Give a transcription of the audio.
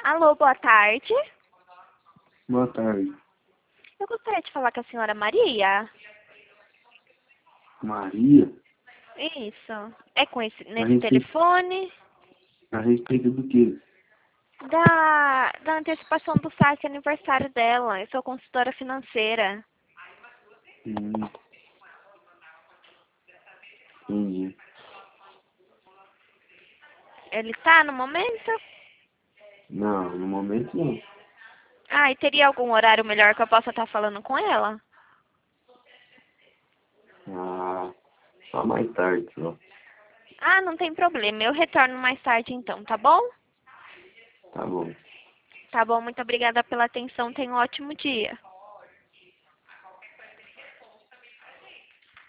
Alô, boa tarde. Boa tarde. Eu gostaria de falar com a senhora Maria. Maria? Isso. É com A nesse respeito, telefone? a respeito do quê? Da antecipação do site aniversário dela. Eu sou consultora financeira. Hum, entendi. Ele tá no momento? Não, no momento não. Ah, e teria algum horário melhor que eu possa estar falando com ela? Ah, só mais tarde, só. Ah, não tem problema. Eu retorno mais tarde então, tá bom? Tá bom. Tá bom, muito obrigada pela atenção. Tenha um ótimo dia.